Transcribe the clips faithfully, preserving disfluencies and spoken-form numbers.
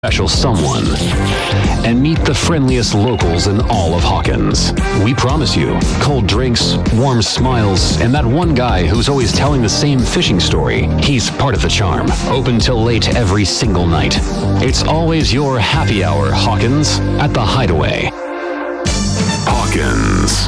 special someone and meet the friendliest locals in all of Hawkins. We promise you cold drinks, warm smiles, and that one guy who's always telling the same fishing story. He's part of the charm. Open till late every single night. It's always your happy hour, Hawkins, at the Hideaway. Hawkins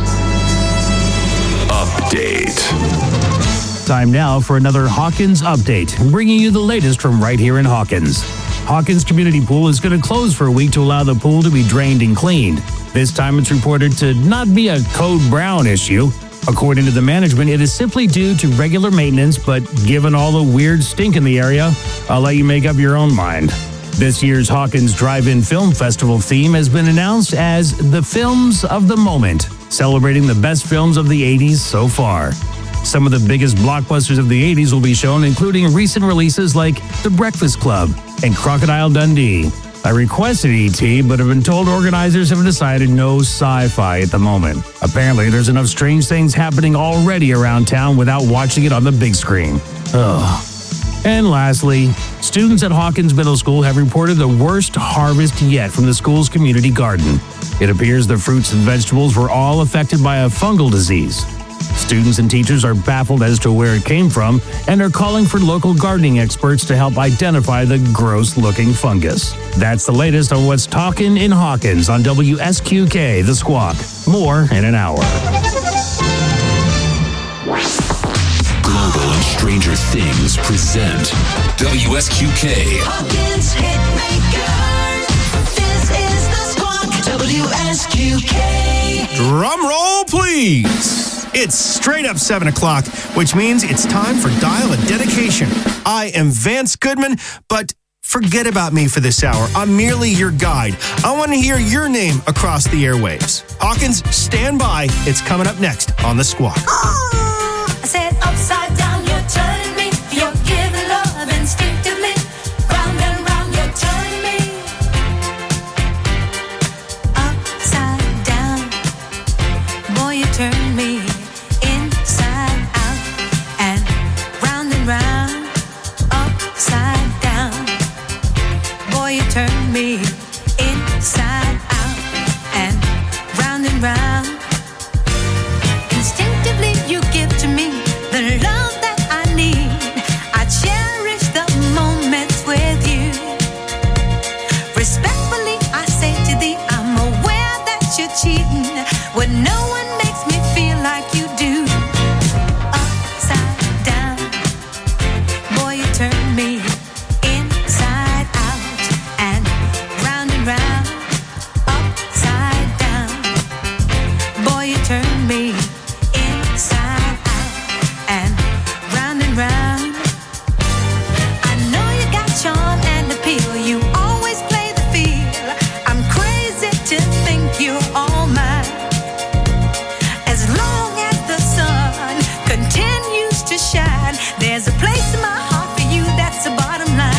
Update. Time now for another Hawkins Update, bringing you the latest from right here in Hawkins. Hawkins Community Pool is going to close for a week to allow the pool to be drained and cleaned. This time it's reported to not be a Code Brown issue. According to the management, it is simply due to regular maintenance, but given all the weird stink in the area, I'll let you make up your own mind. This year's Hawkins Drive-In Film Festival theme has been announced as The Films of the Moment, celebrating the best films of the eighties so far. Some of the biggest blockbusters of the eighties will be shown, including recent releases like The Breakfast Club and Crocodile Dundee. I requested E T, but have been told organizers have decided no sci-fi at the moment. Apparently, there's enough strange things happening already around town without watching it on the big screen. Ugh. And lastly, students at Hawkins Middle School have reported the worst harvest yet from the school's community garden. It appears the fruits and vegetables were all affected by a fungal disease. Students and teachers are baffled as to where it came from and are calling for local gardening experts to help identify the gross-looking fungus. That's the latest on what's talking in Hawkins on W S Q K, The Squawk. More in an hour. Global and Stranger Things present W S Q K. Hawkins Hitmaker. This is The Squawk. W S Q K. Drum roll, please. It's straight up seven o'clock, which means it's time for Dial a Dedication. I am Vance Goodman, but forget about me for this hour. I'm merely your guide. I want to hear your name across the airwaves. Hawkins, stand by. It's coming up next on The Squawk. Oh, I said upside down, you're turning me. You're giving love instinctively. Round and round, you're turning me. Upside down, boy, you turn me. Turn me inside out and round and round. Instinctively you give to me the love that I need. I cherish the moments with you. Respectfully I say to thee, I'm aware that you're cheating when no one makes me feel like you do. Upside down, boy, you turn me inside out. Round, upside down, boy, you turn me inside out and round and round. I know you got charm and appeal, you always play the field. I'm crazy to think you're all mine. As long as the sun continues to shine, there's a place in my heart for you, that's the bottom line.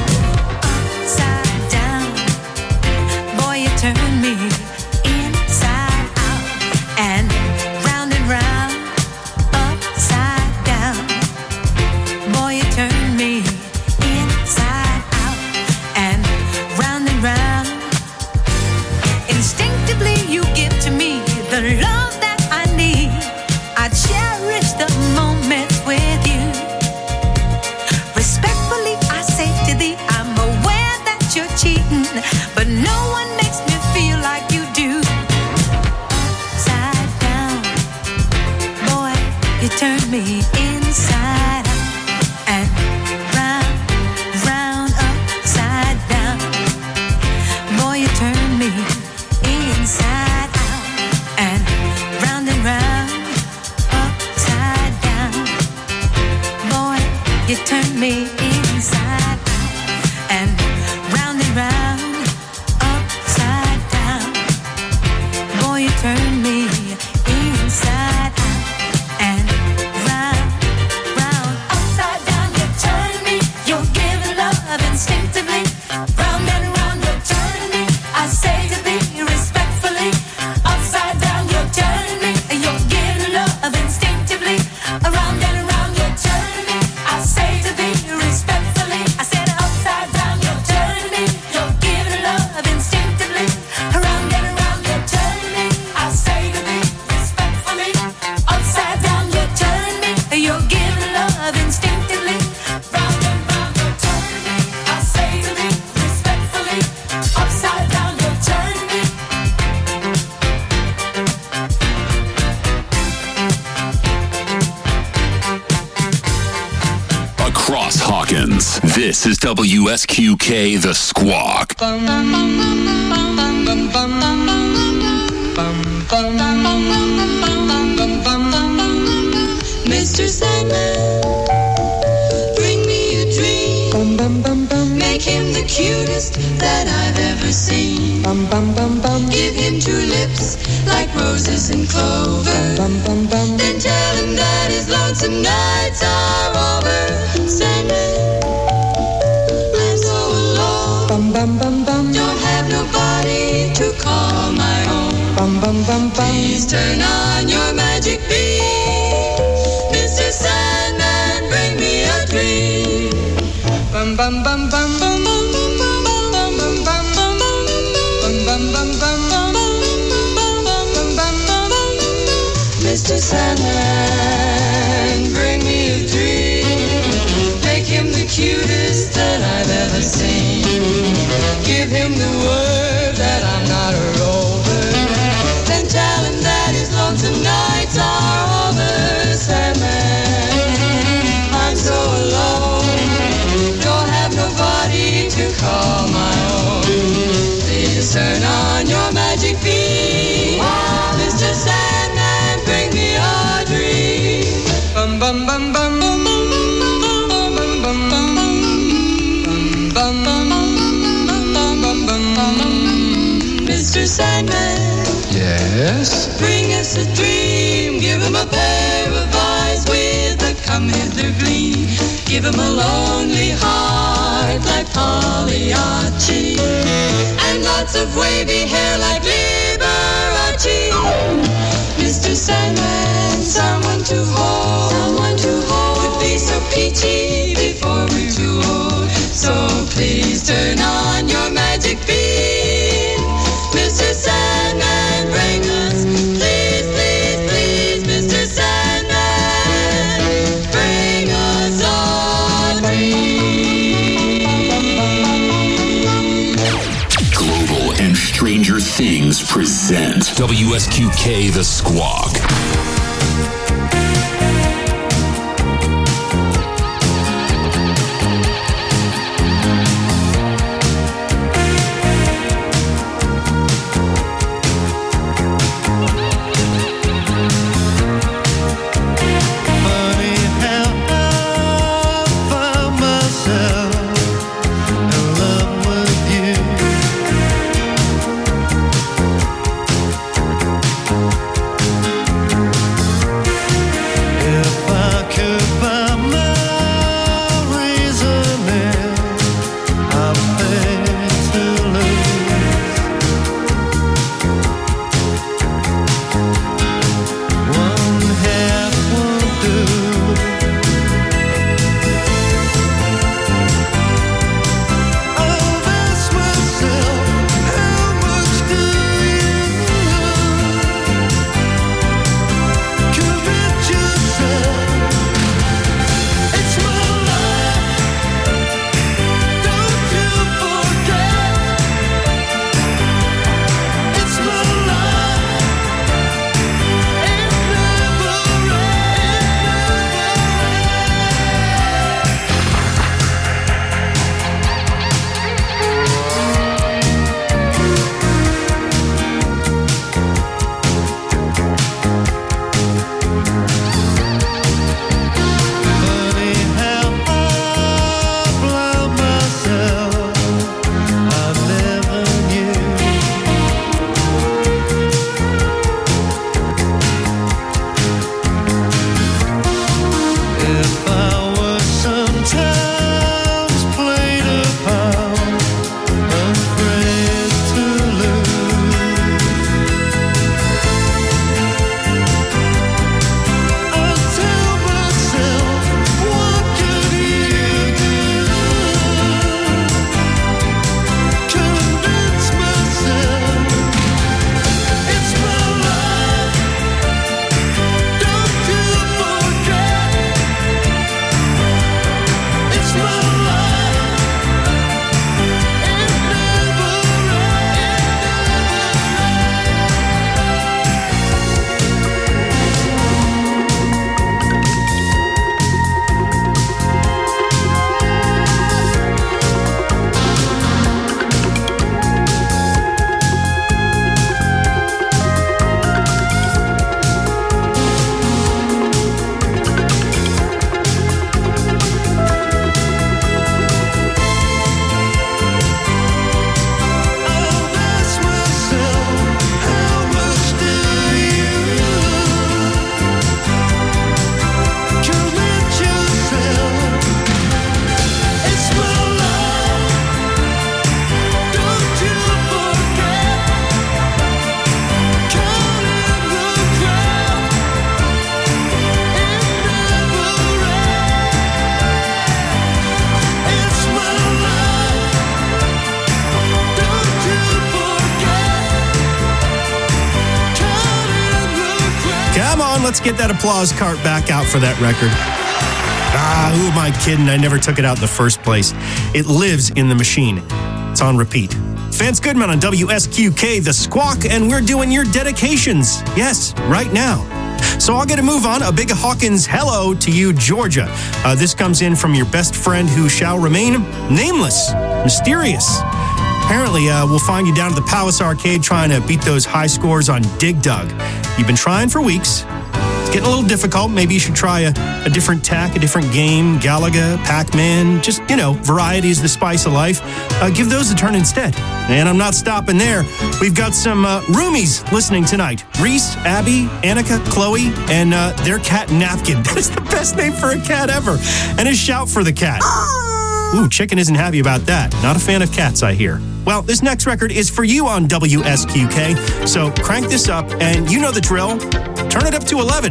Turn me inside out and round and round, upside down. Boy, you turn me inside out and round and round. Instinctively you give to me the love that I need. I cherish the moments with you. Respectfully I say to thee, I'm aware that you're cheating, but no one makes me feel like you do. Upside down, boy, you turn me inside out and round, round, upside down. Boy, you turn me inside out and round and round, upside down. Boy, you turn me inside out and round and round. This is W S Q K The Squawk. Mister Sandman, bring me a dream. Make him the cutest that I've ever seen. Give him two lips like roses and clover. Then tell him that his lonesome nights are over. Sandman, I'm so alone. Don't have nobody to call my own. Please turn on your magic beam. Mister Sandman, bring me a dream. Bum bum bum bum bum bum bum bum bum bum bum bum bum bum bum. Mister Sandman, bring me a dream. Make him the cutest that I've ever seen. Give him the word that I'm not a rover. Then tell him that his lonesome nights are over. Sandman, I'm so alone. Don't have nobody to call my own. Please turn on your magic beam. Mister Sandman, bring me a dream. Bum bum bum bum bum bum bum bum bum bum bum bum bum bum. Mister Sandman, yes? Bring us a dream. Give him a pair of eyes with a come hither gleam. Give him a lonely heart like Pagliacci, and lots of wavy hair like Liberace. Mister Sandman, someone to hold, someone to hold, would be so peachy before we're too old. So please turn on your magic beam. Mister Sandman, bring us, please, please, please, Mister Sandman, bring us a dream. Global and Stranger Things present W S Q K The Squawk. Myself in love with you. let's get that applause cart back out for that record. Ah, who am I kidding? I never took it out in the first place. It lives in the machine. It's on repeat. Vance Goodman on W S Q K, The Squawk, and we're doing your dedications. Yes, right now. So I'll get a move on. A big Hawkins hello to you, Georgia. Uh, this comes in from your best friend who shall remain nameless, mysterious. Apparently, uh, we'll find you down at the Palace Arcade trying to beat those high scores on Dig Dug. You've been trying for weeks. It's getting a little difficult. Maybe you should try a, a different tack, a different game, Galaga, Pac-Man, just, you know, variety is the spice of life. Uh, give those a turn instead. And I'm not stopping there. We've got some uh, roomies listening tonight. Reese, Abby, Annika, Chloe, and uh, their cat Napkin. That is the best name for a cat ever. And a shout for the cat. Ooh, Chicken isn't happy about that. Not a fan of cats, I hear. Well, this next record is for you on W S Q K. So crank this up, and you know the drill. Turn it up to eleven.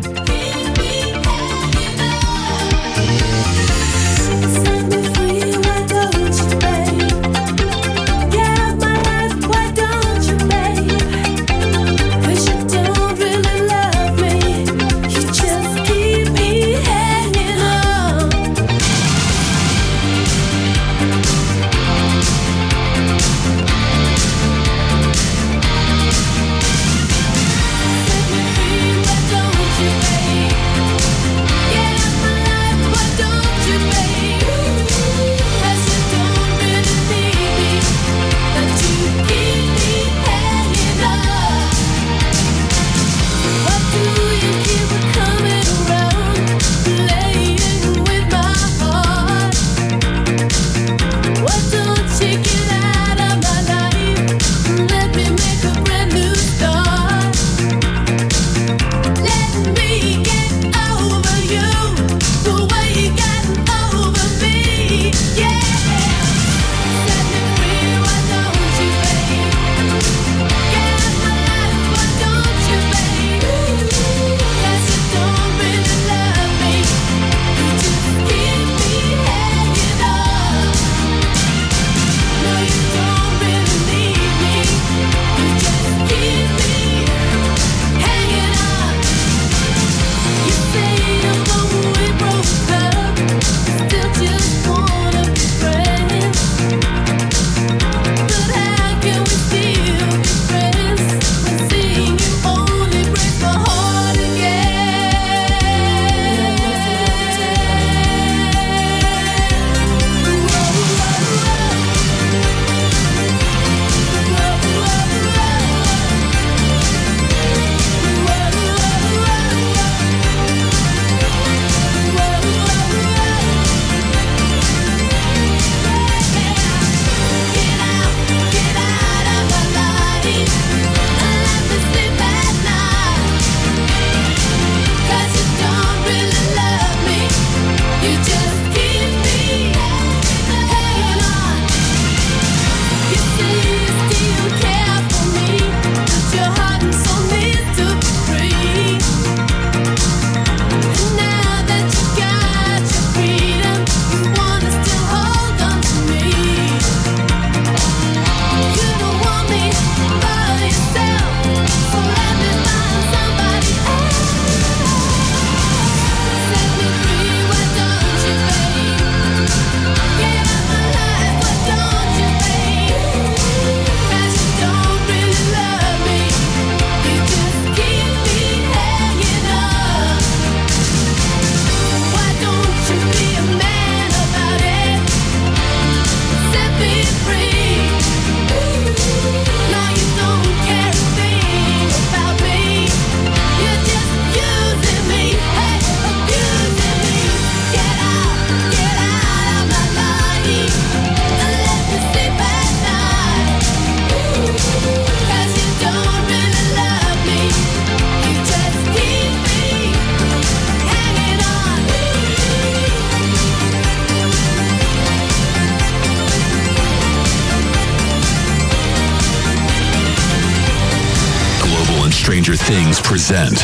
Stranger Things present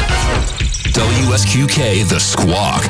W S Q K The Squawk.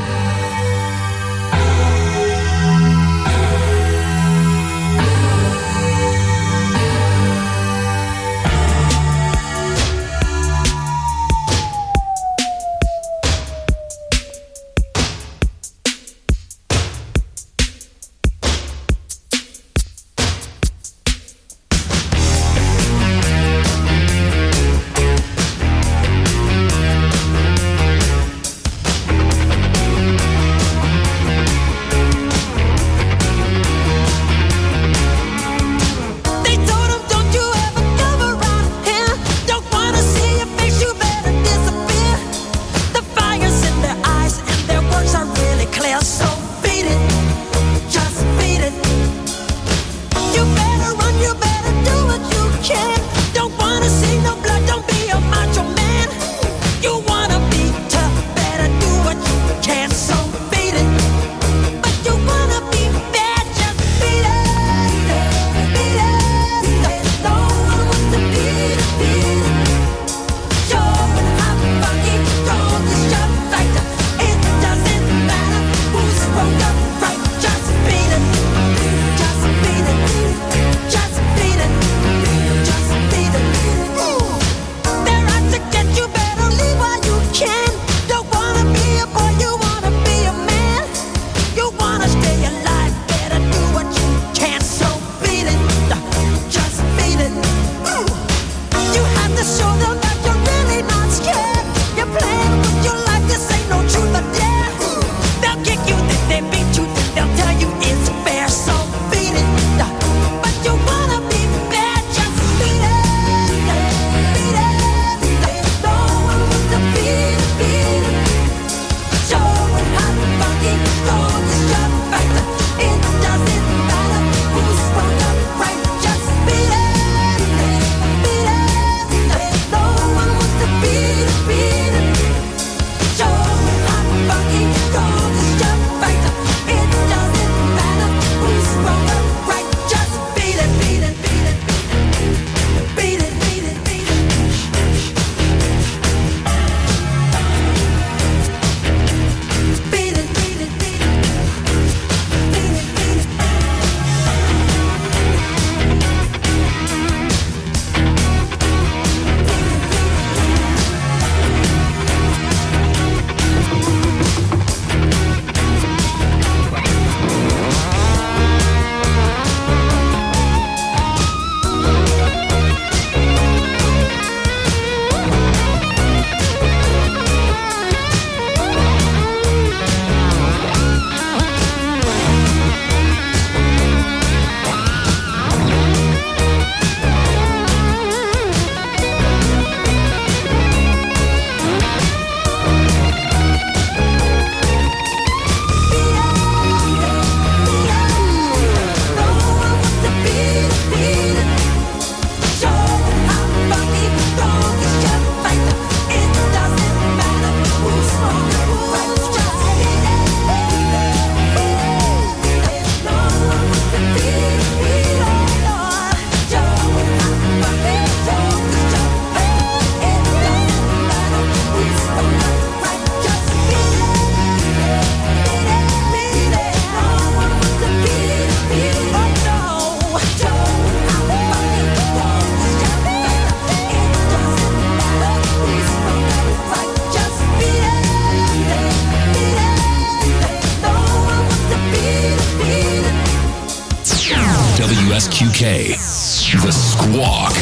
Squawk.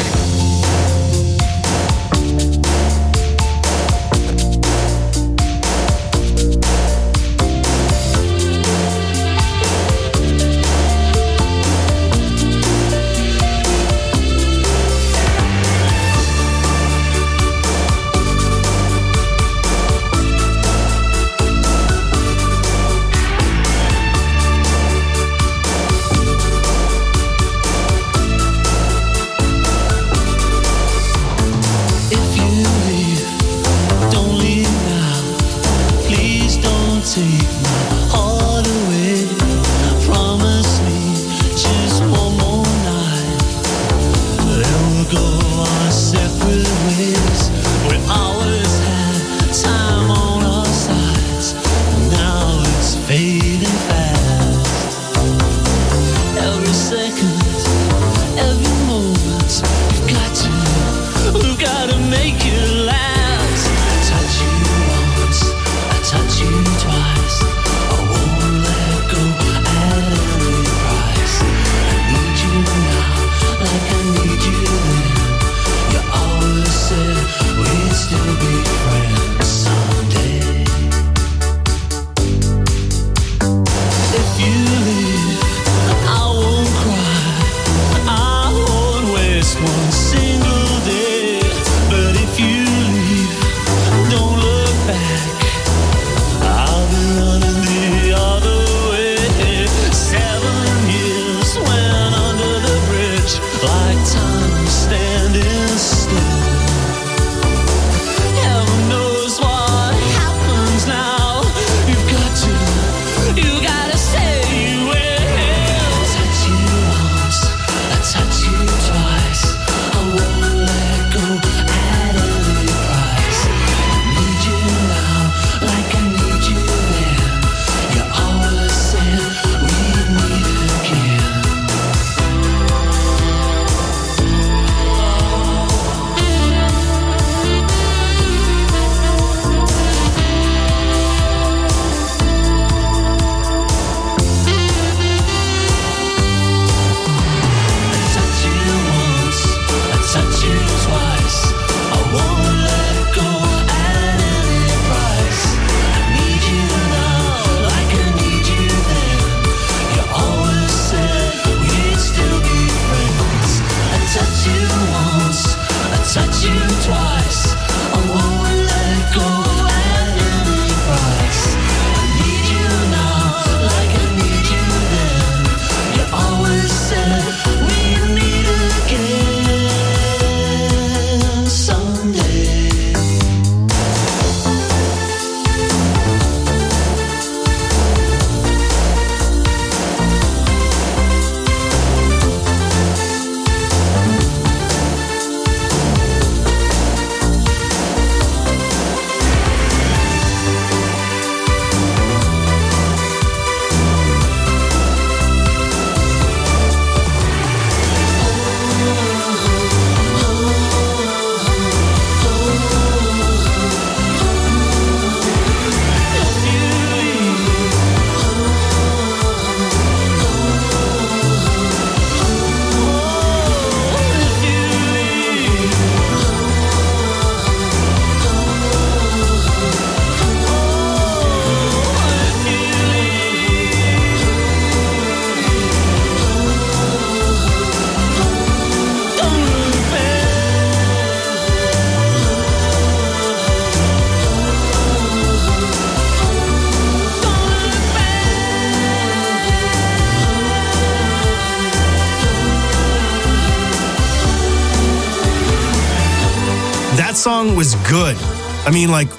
Song was good. I mean, like,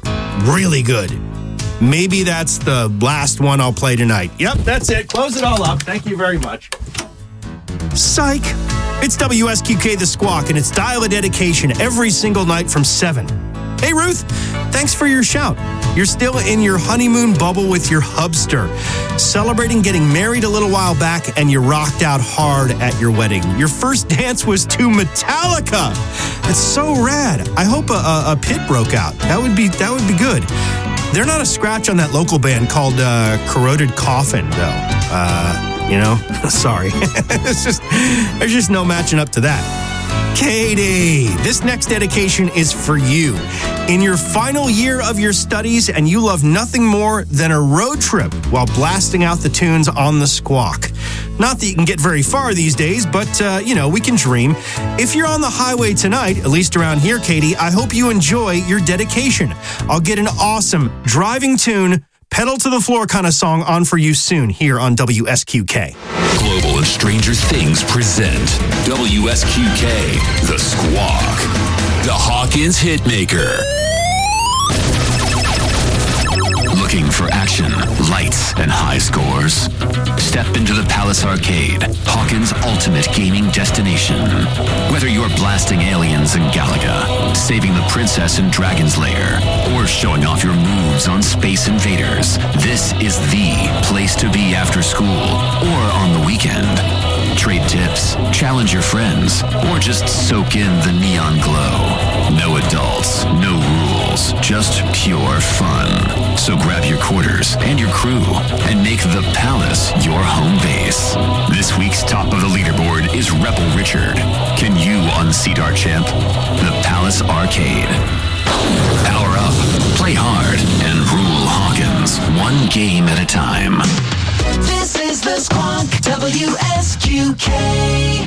really good. Maybe that's the last one I'll play tonight. Yep, that's it. Close it all up. Thank you very much. Psych. It's W S Q K The Squawk, and it's Dial a Dedication every single night from seven. Hey, Ruth, thanks for your shout. You're still in your honeymoon bubble with your hubster, celebrating getting married a little while back, and you rocked out hard at your wedding. Your first dance was to Metallica. It's so rad. I hope a, a, a pit broke out. That would be that would be good. They're not a scratch on that local band called uh, Corroded Coffin, though. Uh, you know, sorry. It's just there's just no matching up to that. Katie, this next dedication is for you. In your final year of your studies, and you love nothing more than a road trip while blasting out the tunes on the Squawk. Not that you can get very far these days, but, uh, you know, we can dream. If you're on the highway tonight, at least around here, Katie, I hope you enjoy your dedication. I'll get an awesome driving tune, pedal to the floor kind of song on for you soon here on W S Q K. Global and Stranger Things present W S Q K, The Squawk, the Hawkins Hitmaker. Looking for action, lights, and high scores? Step into the Palace Arcade, Hawkins' ultimate gaming destination. Whether you're blasting aliens in Galaga, saving the princess in Dragon's Lair, or showing off your moves on Space Invaders, this is the place to be after school or on the weekend. Trade tips, challenge your friends, or just soak in the neon glow. No adults, no rules, just pure fun. So grab your quarters and your crew and make the Palace your home base. This week's top of the leaderboard is Rebel Richard. Can you unseat our champ? The Palace Arcade. Power up, play hard, and rule Hawkins, one game at a time. This is the Squawk, W S Q K.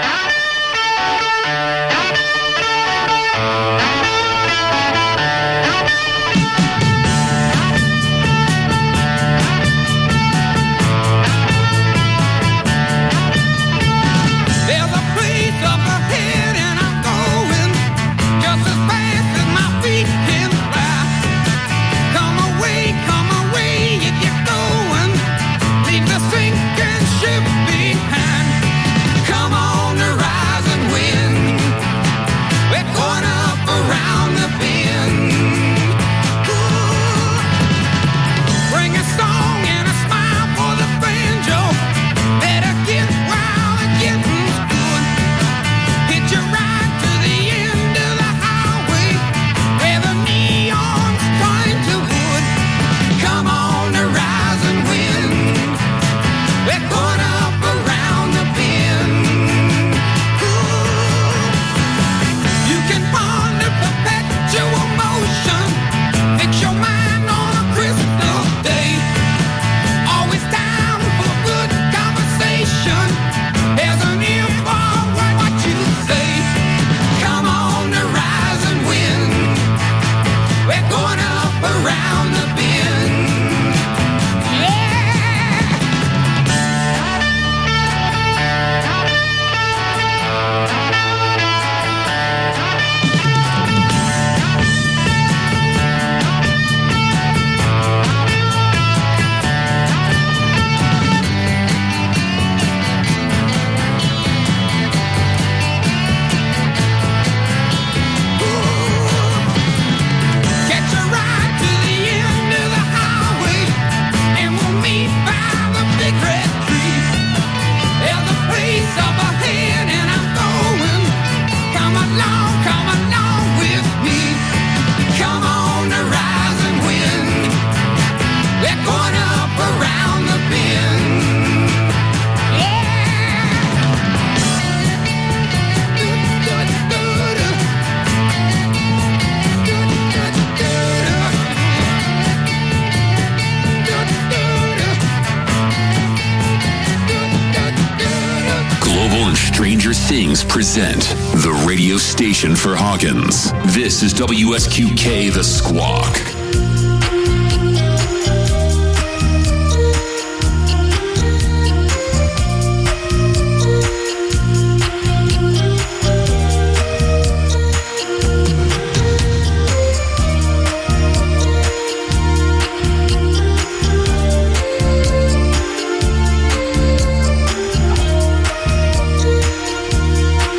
Stranger Things present the radio station for Hawkins. This is W S Q K, The Squawk.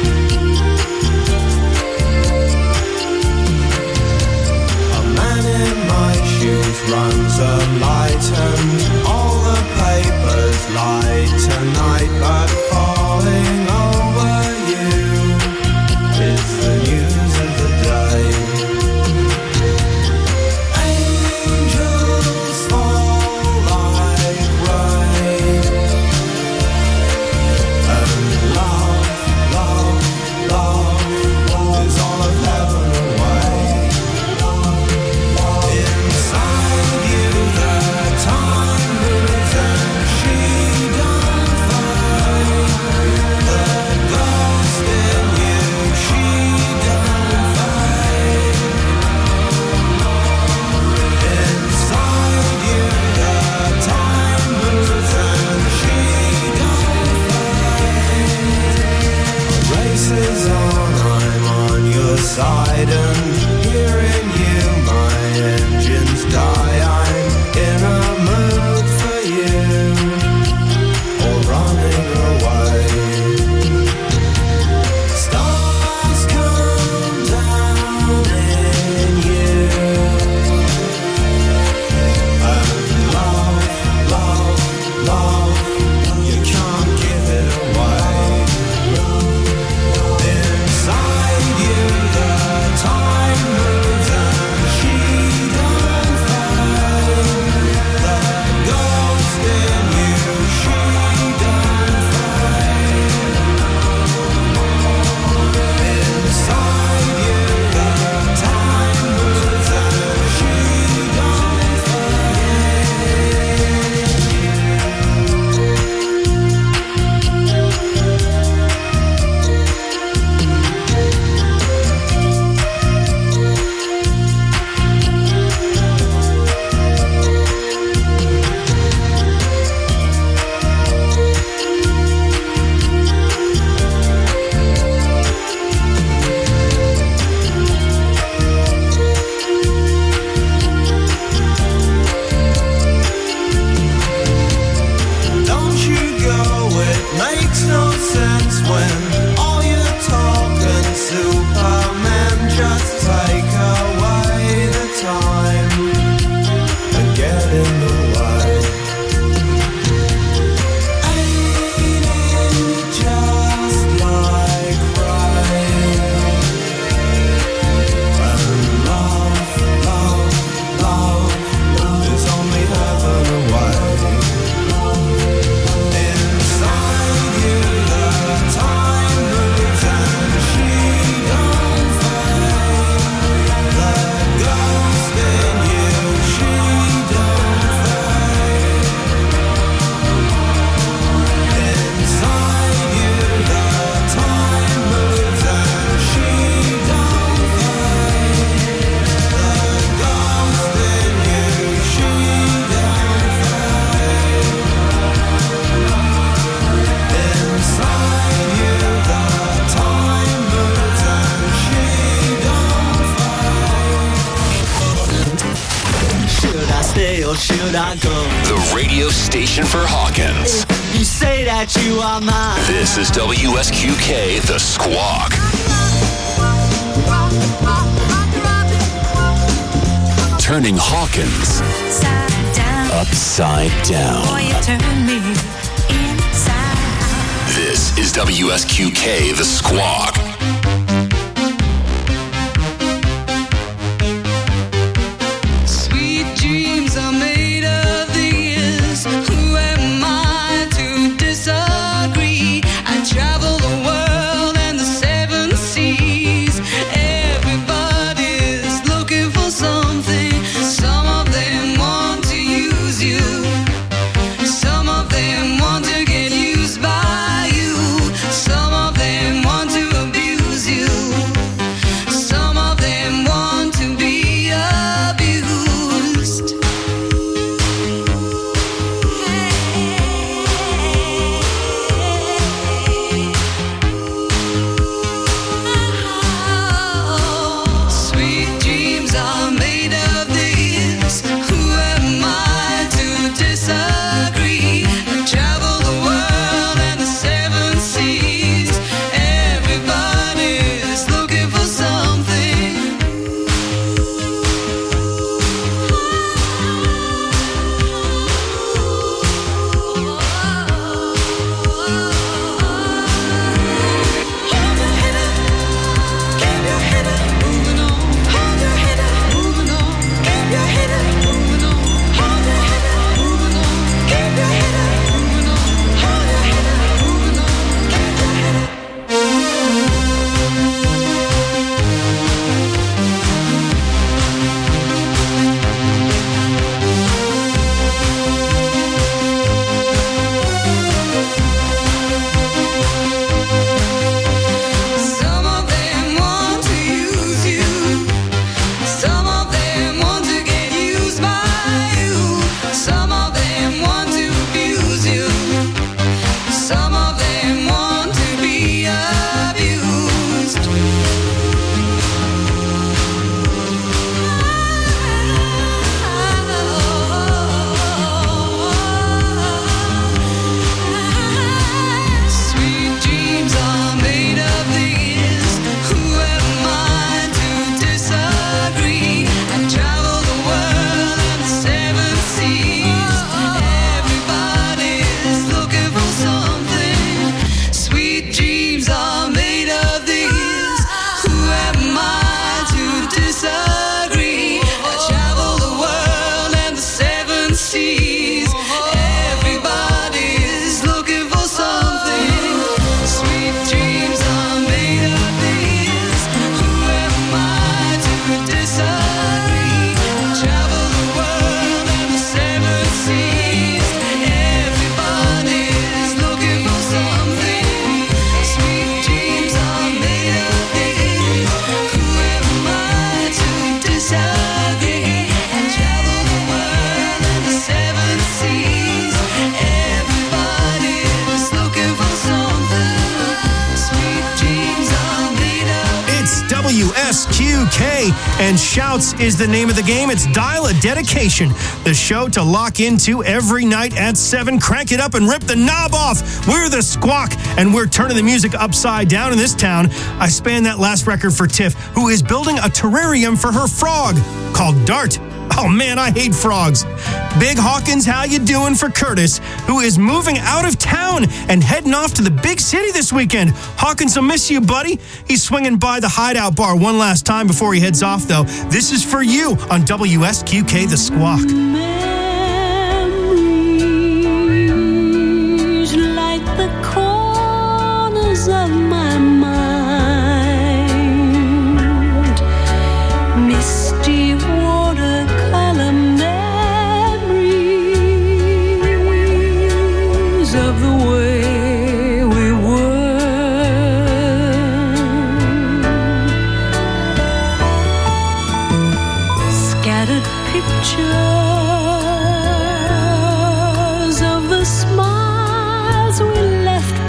A man in other side, and hearing you, my engines die. I'm in a mood for you, or running away. Stars come down in you, and love, love, love, you can't give it away. Inside you the time moves and she don't fade. The ghost in you, she don't fade. Inside you the time moves and she don't Don't you go, it makes no sense when all your talk and Superman just take away the time and get in the way. Ain't it just like rain? And love, love, love is only heaven away. Inside you the time moves and she don't fade. The ghost in you, she don't fade. Inside you the time moves and she don't fade. The ghost in you, she don't fade. Inside you the time moves and she don't fade. Should I stay or should I go? The radio station for Hawkins. You say that you are mine. This is W S Q K, The Squawk. Turning Hawkins Side down. upside Boy, down. you turn me inside out. This is W S Q K, The Squawk. Sweet dreams are made of these. Who am I to disagree? I travel the world and the seven seas. Everybody's looking for something. Some of them want to use you. Some of them want to get used by you. Some of them want to abuse W S Q K. And Shouts is the name of the game. It's Dial a Dedication, the show to lock into every night at seven. Crank it up and rip the knob off. We're the Squawk, and we're turning the music upside down in this town. I span that last record for Tiff, who is building a terrarium for her frog called Dart. Oh man, I hate frogs. Big Hawkins, how you doing for Curtis, who is moving out of town and heading off to the big city this weekend. Hawkins, I'll miss you, buddy. He's swinging by the Hideout Bar one last time before he heads off, though. This is for you on W S Q K, The Squawk. Memories like the corners of my mind, misty watercolor memories of the way we were, scattered pictures of the smiles we left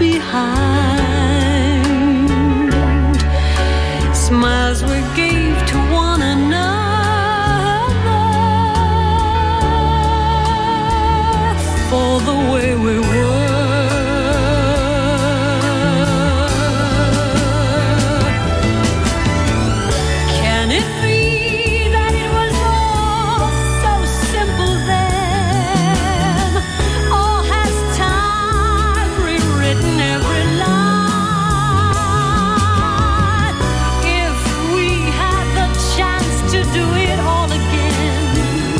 behind, smiles we gave to one another for the way we were. Can it be that it was all so simple then? Or has time rewritten every line? If we had the chance to do it all again,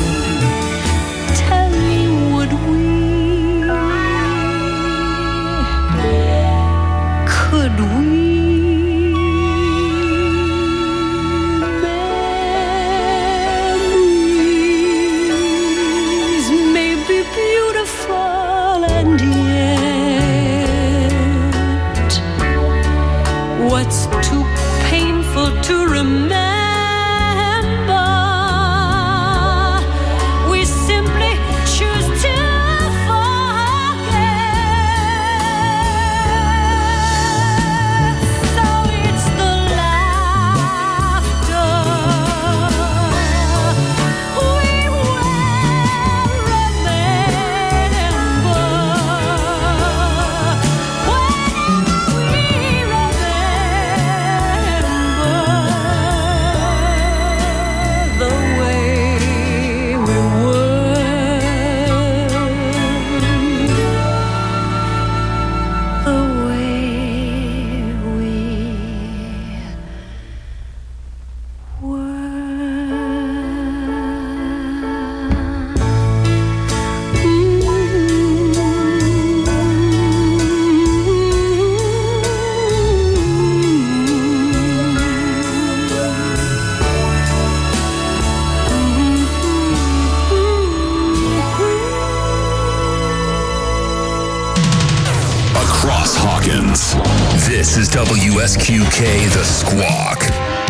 tell me, would we? Could we? Memories may be beautiful, and yet what's too painful to remember, we simply choose to forget. So it's the laughter we will remember whenever we remember the way we were, the way we Across Hawkins, this is W S Q K The Squawk.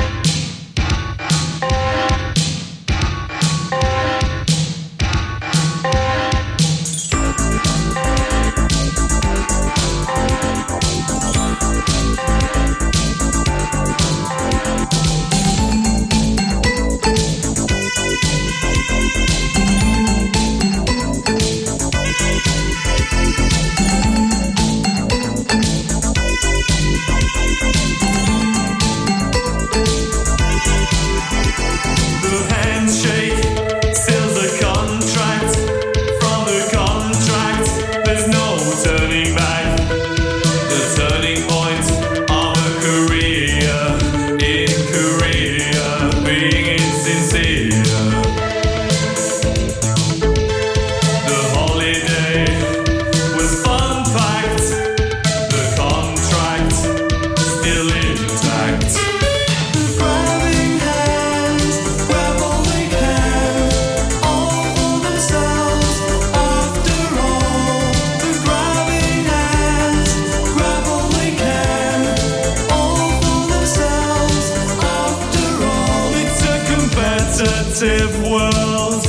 competitive world.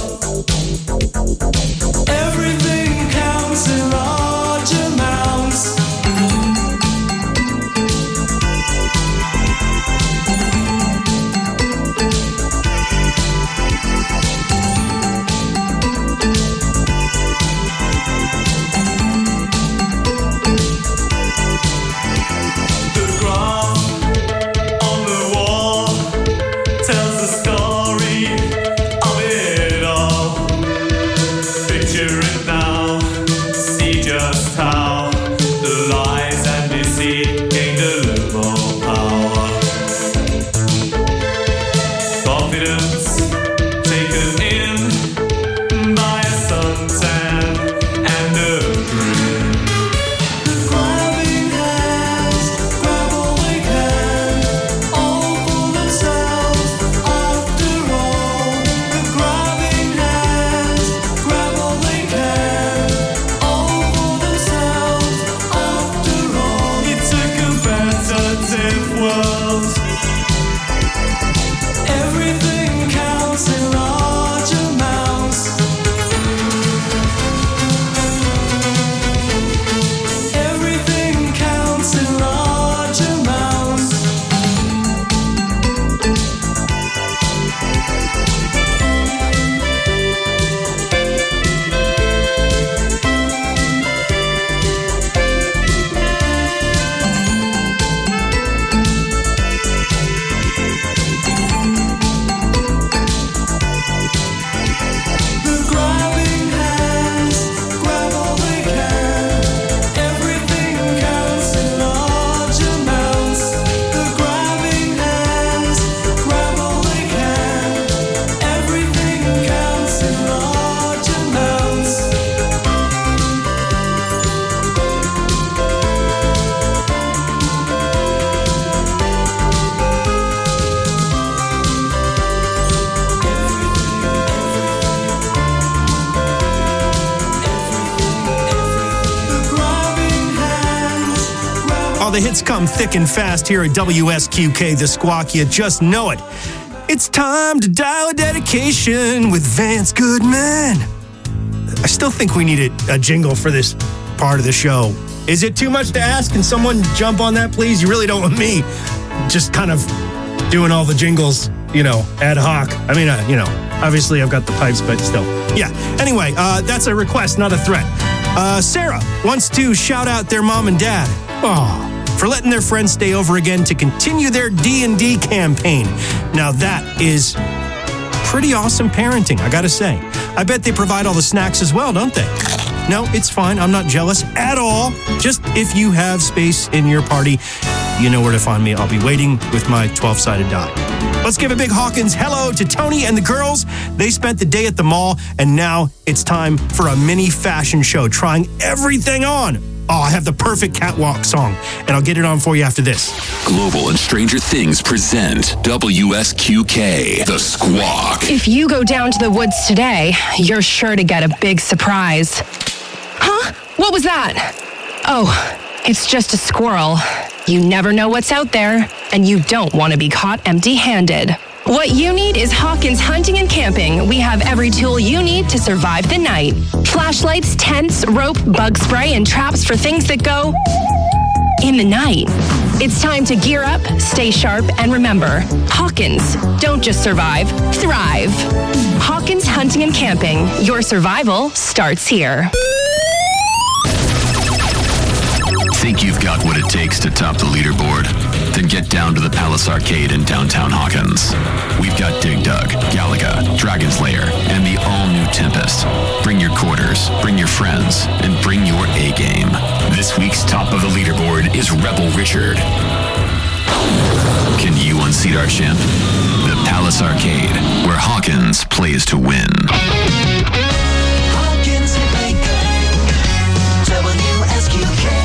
Everything counts in large amounts. Oh, the hits come thick and fast here at W S Q K, The Squawk. You just know it. It's time to dial a dedication with Vance Goodman. I still think we need a, a jingle for this part of the show. Is it too much to ask? Can someone jump on that, please? You really don't want me just kind of doing all the jingles, you know, ad hoc. I mean, uh, you know, obviously I've got the pipes, but still. Yeah. Anyway, uh, that's a request, not a threat. Uh, Sarah wants to shout out their mom and dad oh, for letting their friends stay over again to continue their D and D campaign. Now that is pretty awesome parenting, I gotta say. I bet they provide all the snacks as well, don't they? No, it's fine. I'm not jealous at all. Just if you have space in your party, you know where to find me. I'll be waiting with my twelve-sided die. Let's give a big Hawkins hello to Tony and the girls. They spent the day at the mall, and now it's time for a mini fashion show, trying everything on. Oh, I have the perfect catwalk song, and I'll get it on for you after this. Global and Stranger Things present W S Q K, The Squawk. If you go down to the woods today, you're sure to get a big surprise. Huh? What was that? Oh, it's just a squirrel. You never know what's out there, and you don't want to be caught empty-handed. What you need is Hawkins Hunting and Camping. We have every tool you need to survive the night. Flashlights, tents, rope, bug spray, and traps for things that go in the night. It's time to gear up, stay sharp, and remember, Hawkins, don't just survive, thrive. Hawkins Hunting and Camping. Your survival starts here. Think you've got what it takes to top the leaderboard? Then get down to the Palace Arcade in downtown Hawkins. We've got Dig Dug, Galaga, Dragon's Lair, and the all-new Tempest. Bring your quarters, bring your friends, and bring your A-game. This week's top of the leaderboard is Rebel Richard. Can you unseat our champ? The Palace Arcade, where Hawkins plays to win. Hawkins and Baker, W S Q K.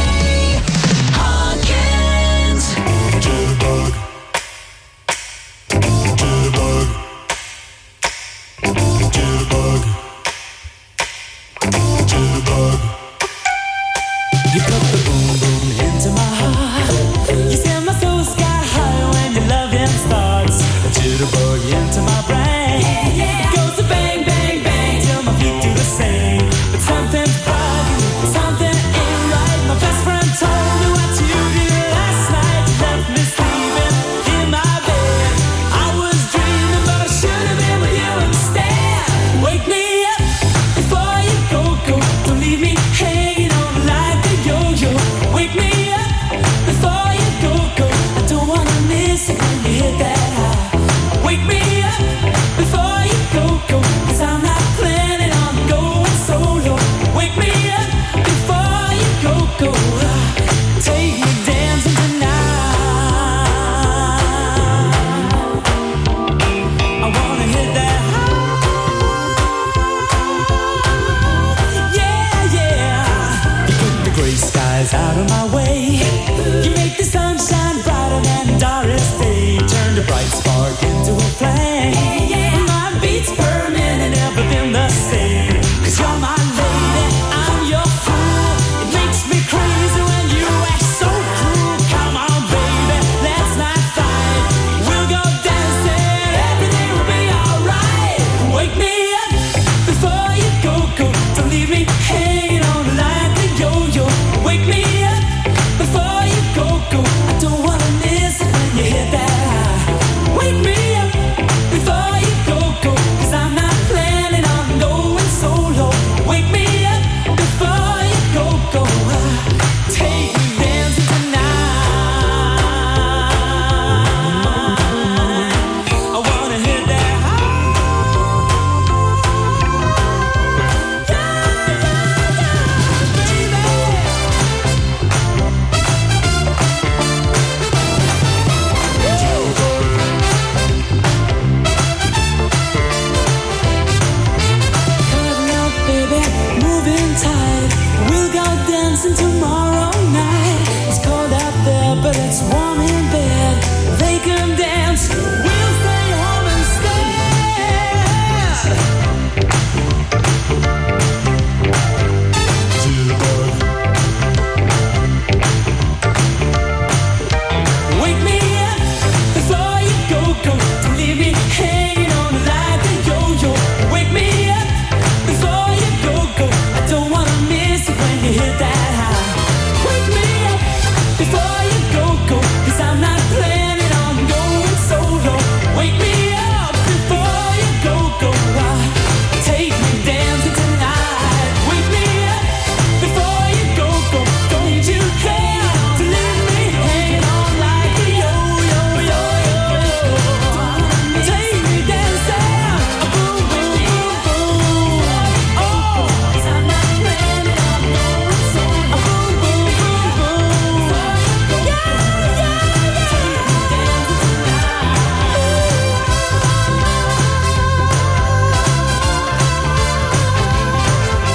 You put the boom boom into my heart. You send my soul sky high when your loving starts. A jitterbug into my brain. Yeah, yeah. It goes to bang, bang, bang till my feet do the same. But something's bugging, something ain't right. My best friend told me what you did last night. You left me sleeping in my bed. I was dreaming, but I should have been with you instead. Wake me up before you go, go. Don't leave me hanging on like a yo-yo. Wake me up before you go, go. I don't wanna miss it when you hit that high. Wake me up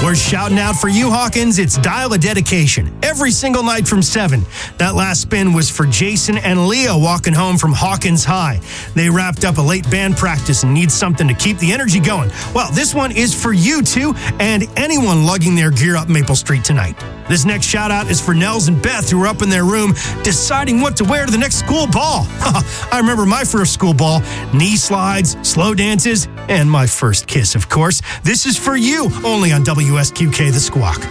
We're shouting out for you, Hawkins. It's Dial a Dedication every single night from seven. That last spin was for Jason and Leah walking home from Hawkins High. They wrapped up a late band practice and need something to keep the energy going. Well, this one is for you too, and anyone lugging their gear up Maple Street tonight. This next shout out is for Nels and Beth, who were up in their room deciding what to wear to the next school ball. I remember my first school ball, knee slides, slow dances, and my first kiss, of course. This is for you, only on W S Q K The Squawk.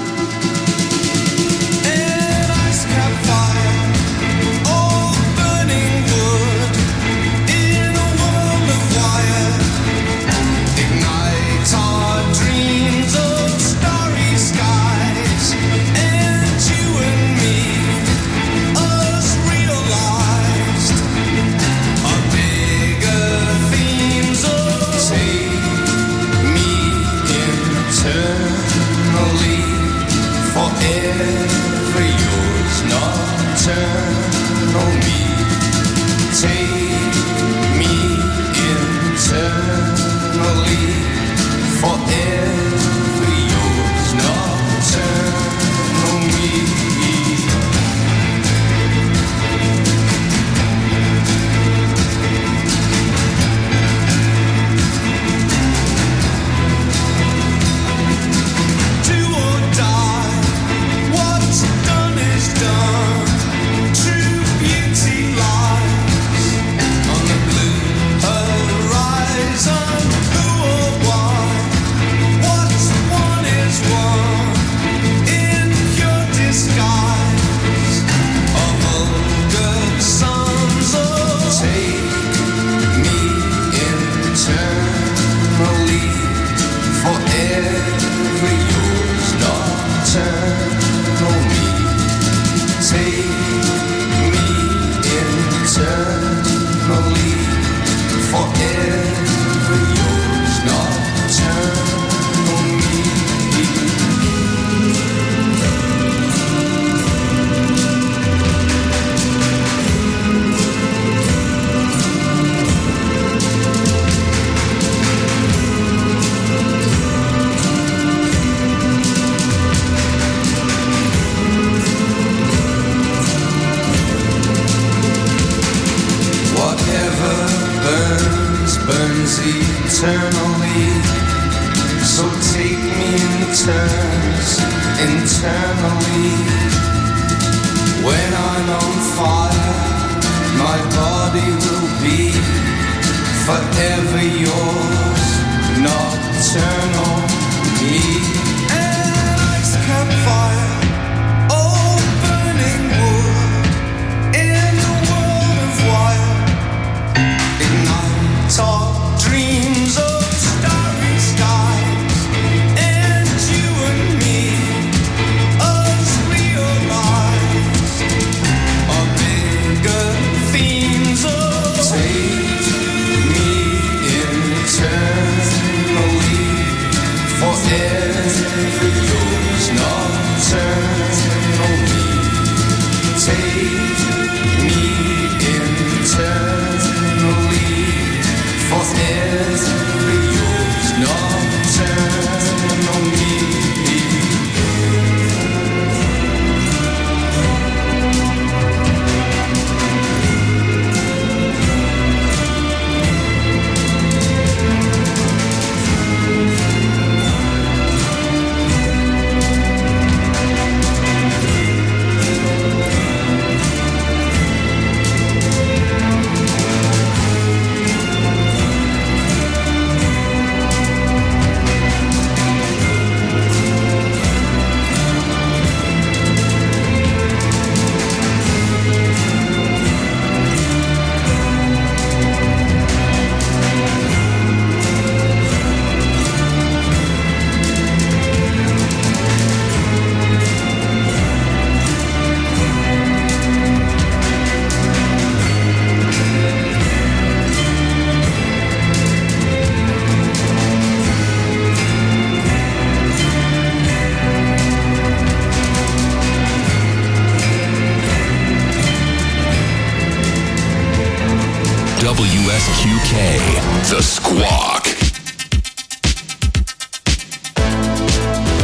W S Q K, The Squawk.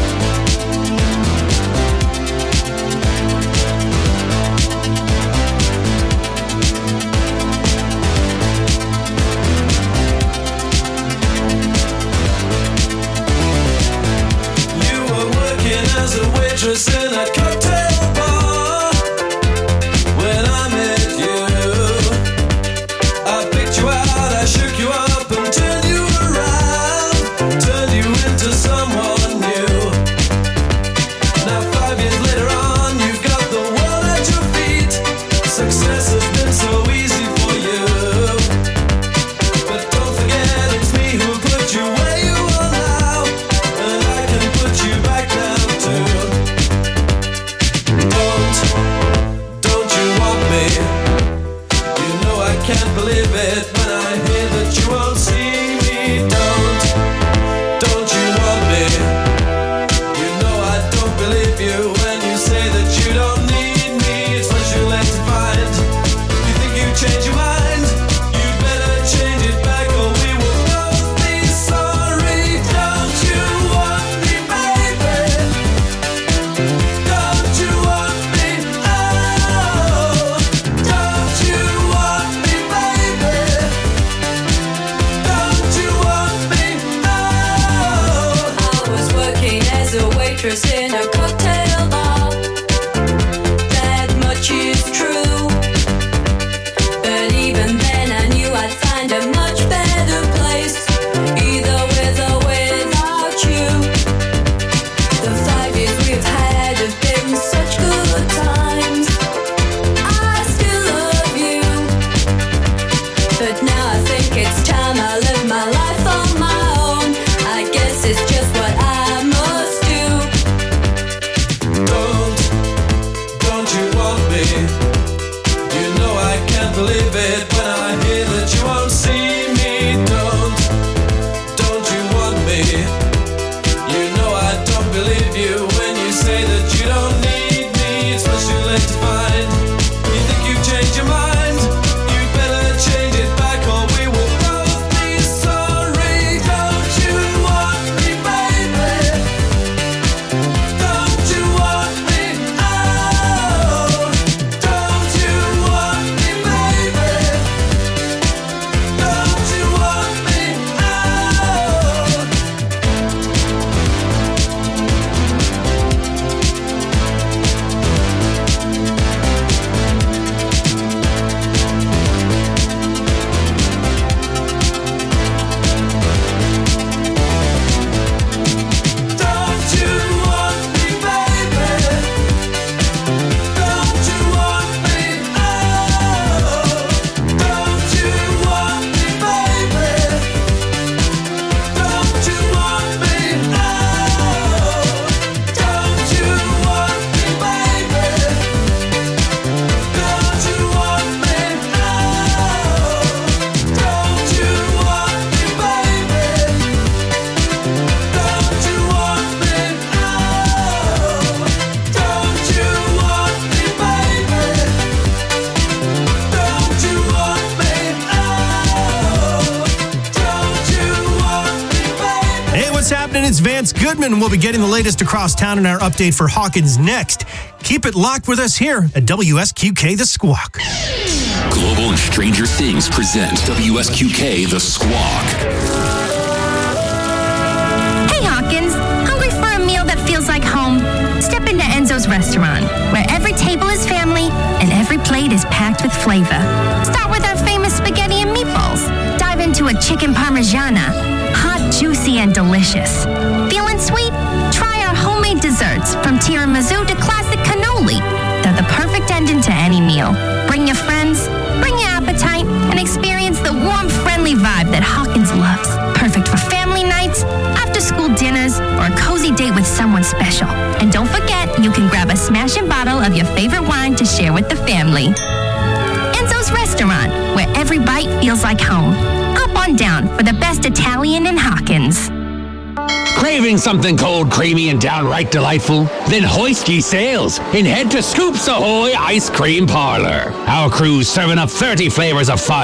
it when I hear that you won't see me. Don't, don't you want me? You know I don't believe you when you say that you don't need me. It's much too late to find. You think you change your mind? You'd better change it back or we will both be sorry. Don't you want me, baby? Don't you want me? Oh, don't you want me, baby? Don't you want me? Oh. I was working as a waitress in a cocktail bar. That much is true. But even then I knew I'd find a much better place, either with or without you. The five years we've had have been such good times. I still love you, but now I think it's time I live my life on my own. I guess it's just what I must do. Don't, don't you want me? You know I can't believe it when I hear that you won't see me. Don't, don't you want me? You know I don't believe you when you say that you don't need me. It's much too late to find. You think you've changed your mind? You'd better change it back or we will both be sorry. Don't you want me, baby? Don't you want me? Oh, don't you want me, baby? Don't you want me? Oh. Don't you want me, baby? Don't you want me? Oh, don't you want me, baby? Don't you want me? Oh, don't you want me, baby? Don't you want me? Oh, don't you want me, baby? Don't you want me? Oh, don't you want me, baby? Don't you want me? Oh, don't you want me, baby? Hey, what's happening? It's Vance Goodman. We'll be getting the latest across town in our update for Hawkins next. Keep it locked with us here at W S Q K The Squawk. Global and Stranger Things present W S Q K The Squawk. Hey Hawkins, hungry for a meal that feels like home? Step into Enzo's restaurant, where every table is family and every plate is packed with flavor. Start with our famous spaghetti and meatballs. Dive into a chicken parmigiana, hot, juicy, and delicious. Feeling sweet? Try our homemade desserts, from tiramisu to classic cannoli. They're the perfect ending to any meal. Bring your friends, bring your appetite, and experience the warm, friendly vibe that Hawkins loves. Perfect for family nights, after-school dinners, or a cozy date with someone special. And don't forget, you can grab a smashing bottle of your favorite wine to share with the family. Enzo's Restaurant, where every bite feels like home. Hop on down for the best Italian in Hawkins. Craving something cold, creamy, and downright delightful? Then hoist ye sails and head to Scoops Ahoy Ice Cream Parlor. Our crew's serving up thirty flavors of fun